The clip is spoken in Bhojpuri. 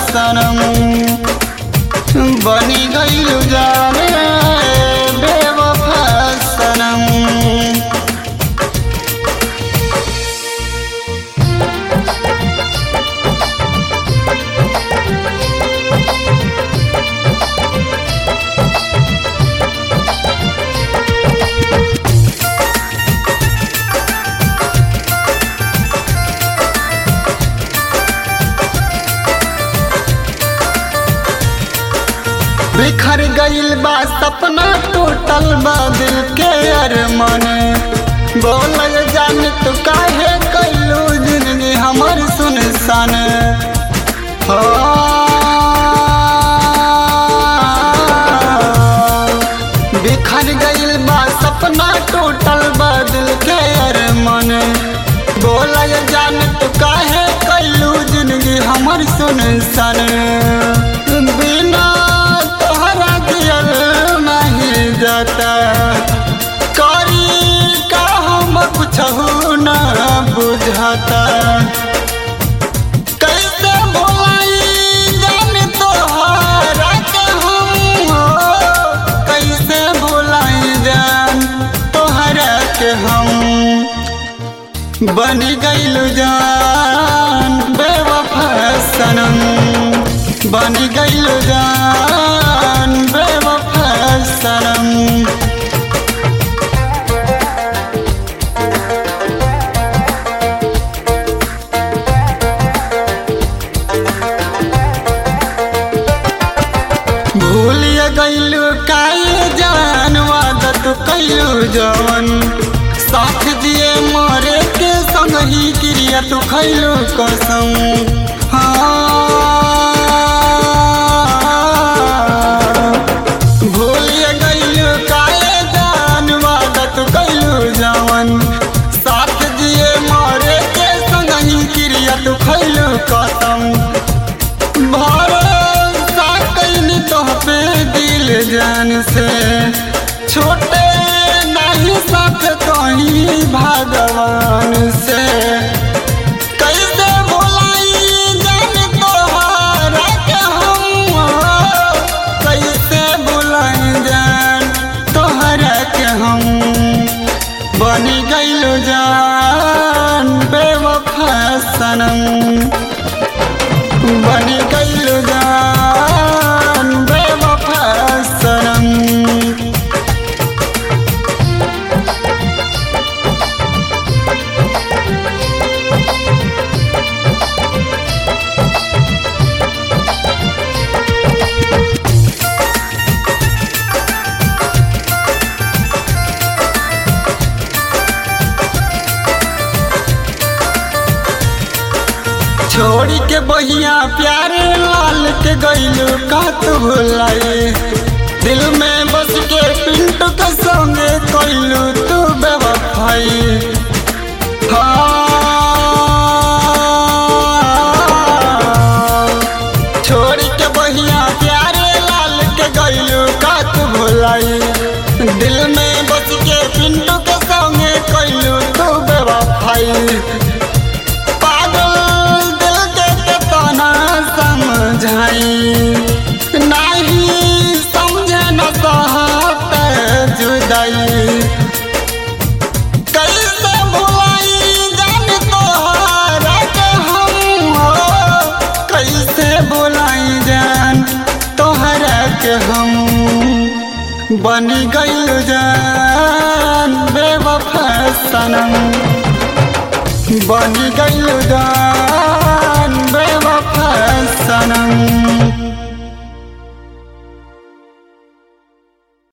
सनम बनी गइलू जाने बेवफा सनम। बिखर गइल बा सपना टूटल बा दिल के अरमान। बोल जान तू काहे कइलू जिंदगी हमर सुनसान। हो बिखर गइल बा सपना टूटल बा दिल के अरमान। बोल जान तू काहे कइलू जिंदगी हमर सुनसान। बिना जाता करी का हम कुछ न बुझाता। कैसे भुलाई जान तोहरा के हम हो, कैसे भुलाई जान तोहरा के हम। बन गइलू जान बेवफा सनम बन गइलू जान बेवफा सनम। भूलिया गइलू काहे जान वादा तू कइलू जवन। साथ दिए मरे के संग ही क्रिया तू खइलू कसम। भूलिया गइलू काहे जान वादा तू कइलू जवन। साथ दिए मरे के संग ही क्रिया तू खइलू कसम। भरोसा कइनी तोह पे दिल जान से, छोटे नहीं साथ कहीं भगवान से। कैसे भुलाई जान तोहरा के हम हो, कैसे भुलाई जान तोहरा के हम। बनी गइलू जान बेवफा सनम बनी गइलू जान बेवफा सनम। छोड़ी के बहिया प्यारे लाल के गइलू का तू भुलाई। दिल में बस के पिंटू के संगे कइलू तू बेवफाई। छोड़ी के बहिया प्यारे लाल के गइलू का तू भुलाई। दिल में बस के पिंटू के संगे कइलू तू बेवफाई। नहीं समझे न सहत जुदाई। कैसे भुलाई जान तोहरा के हम हो, कैसे भुलाई जान तोहरा के हम। बन गइलू जान बेवफा सनम बन गइलू जान